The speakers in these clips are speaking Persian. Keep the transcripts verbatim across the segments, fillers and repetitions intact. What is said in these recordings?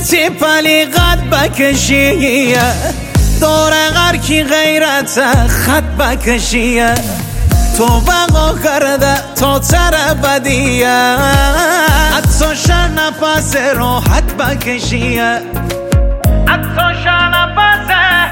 تی پلیقت بکشیه دور غرکی غیرت خط بکشیه تو بقا کرده تا تر بدیه حتی شر نفس راحت بکشیه حتی شر نفس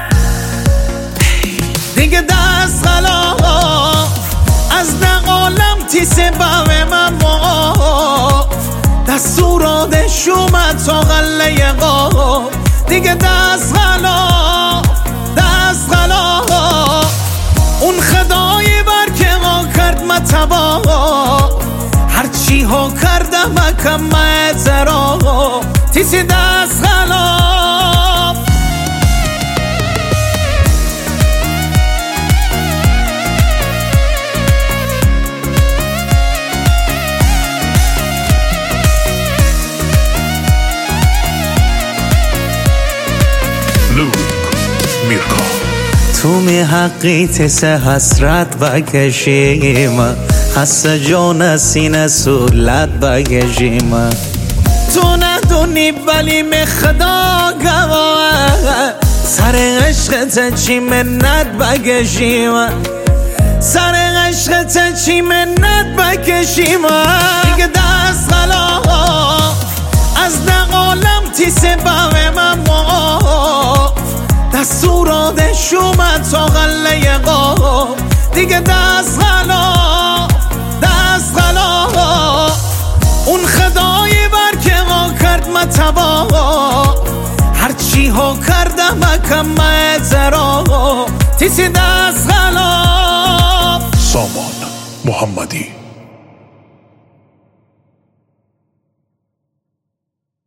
دیگه دست غلاف از نقالم تی سبب من معاف دستورات شومت تا غله قاف دیگه دست غلاف دست غلاف اون خدایی بر که ما کرد متبا هرچی ها کردم کم اعتراف تیسی دست غلاف تو می حقی تسه حسرت بکشیم حس جان سینه سولت بکشیم تو ندونی ولی می خدا گواه سر عشقت چی منت بکشیم سر عشقت چی منت بکشیم دیگه دست غلاف از نقالم تی سبب من معاف دستورات شومت تا غله قاف دیگه دست غلاف دست غلاف اون خدایی بر که ما کرد متبا هرچی ها کردم کم اعتراف تیسی دست غلاف. سامان محمدی.